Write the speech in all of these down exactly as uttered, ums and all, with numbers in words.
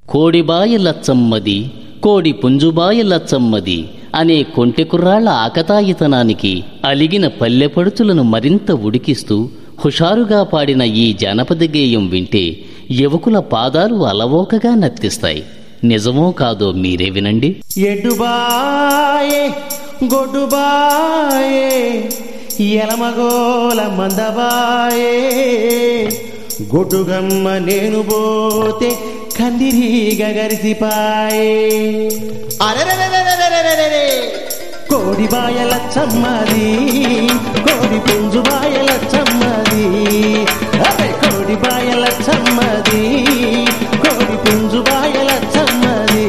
కోడిబాయి లచ్చమ్మది కోడి పుంజుబాయి లచ్చమ్మది అనే కొంటె కుర్రాళ్ల ఆకతాయితనానికి అలిగిన పల్లెపడుచులను మరింత ఉడికిస్తూ హుషారుగా పాడిన ఈ జానపద గేయం వింటే యువకుల పాదాలు అలవోకగా నర్తిస్తాయి. నిజమో కాదో మీరే వినండి. ఎడ్డుబాయే గొడ్డుబాయే ఎలమగోల మందబాయే గొడ్డుగమ్మ నేను పోతే కందిరీగ గరిసిపాయే అరెరెరెరెరెరెరెరెరె కోడిబాయ లచ్చమ్మది కోడి పుంజుబాయ లచ్చమ్మది అరే కోడిబాయ లచ్చమ్మది కోడి పుంజుబాయ లచ్చమ్మది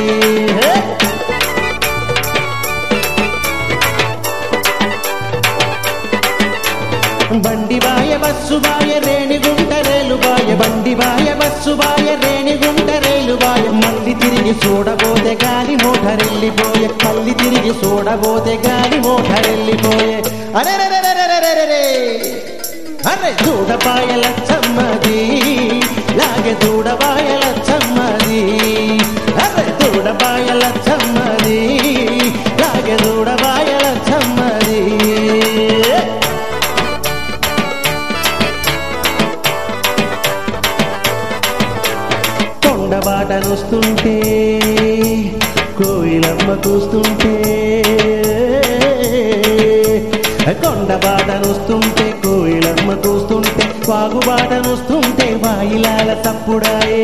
బండిబాయ బస్సుబాయ రేణిగుంట రేలుబాయ బండిబాయ బస్సుబాయ రేణిగుంట రేలుబాయ మళ్ళీ తిరిగి చూడబోతే గాలి మోటరెళ్ళిపోయే మళ్ళీ తిరిగి చూడబోతే గాలి మోటరెళ్ళిపోయే అరే అరే చూడబాయ లచ్చమ్మది లాగే చూడబాయ లచ్చమ్మది అరే చూడబాయ లచ్చమ్మది లాగే చూడబాయ లచ్చమ్మది కొండబాటనొస్తుంటే కోయిలమ్మ కూస్తుంటే కొండబాటనొస్తుంటే కోయిలమ్మ కూస్తుంటే వాగుబాటనొస్తుంటే వాయిలాల తప్పుడాయే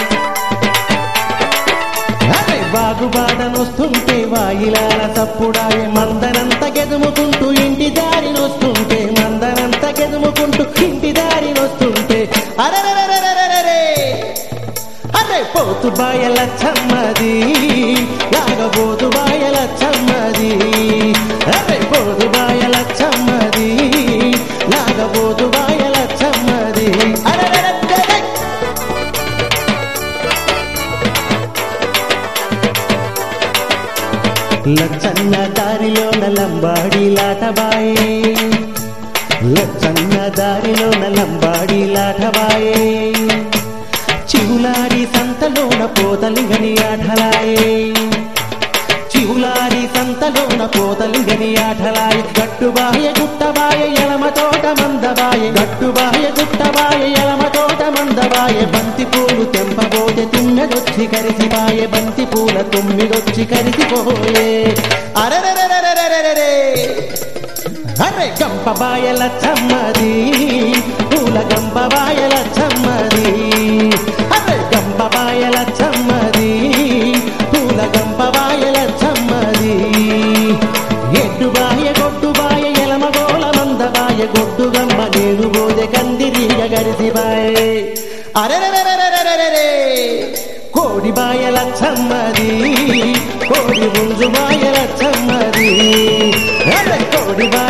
అరే వాగుబాటనొస్తుంటే వాయిలాల తప్పుడాయే మందనంత గెదుముకుంటూ ఇంటి దారినొస్తుంటే మందనంత గెదుముకుంటూ ఇంటి దారినొస్తుంటే అరెరెరెరెరెరెరె అరే పోతు బాయ లచ్చమ్మది లాగబోతు బాయ లచ్చమ్మది అరే పోతు బాయ లచ్చమ్మది లాగబోతు బాయ లచ్చమ్మది లచ్చన్న దారిలోన లంబాడి లాటబాయే లచ్చన్న దారిలోన లంబాడి లాటబాయే చివులారి సంతలోన పోతలింగని ఆటలాయే చివులారి సంతలోన పోతలింగని ఆటలాయ గట్టుబాయ గుట్టబాయ ఎలమ తోట మందబాయ గట్టుబాయ గుట్టబాయ ఎలమ తోట మందబాయ బంతి పూలు తెంపబోతే తుమ్మెదొచ్చి కరిసిపాయ బంతి పూల తుమ్మిదొచ్చి కరిసిపోయే అరెరెరెరెరెరెరెరె అరే గంపబాయ లచ్చమ్మది పూల గంపబాయ లచ్చమ్మది అరే గంపబాయ లచ్చమ్మది పూల గంపబాయ లచ్చమ్మది ఎడ్డుబాయ గొడ్డుబాయ ఎలమగోల మందబాయ గొడ్డుగమ్మ నేను బోదె కందిరీగ గరిసిబాయే అరెరెరెరెరెరెరె కోడిబాయ లచ్చమ్మది కోడి పుంజుబాయ లచ్చమ్మది అరే కోడిబాయ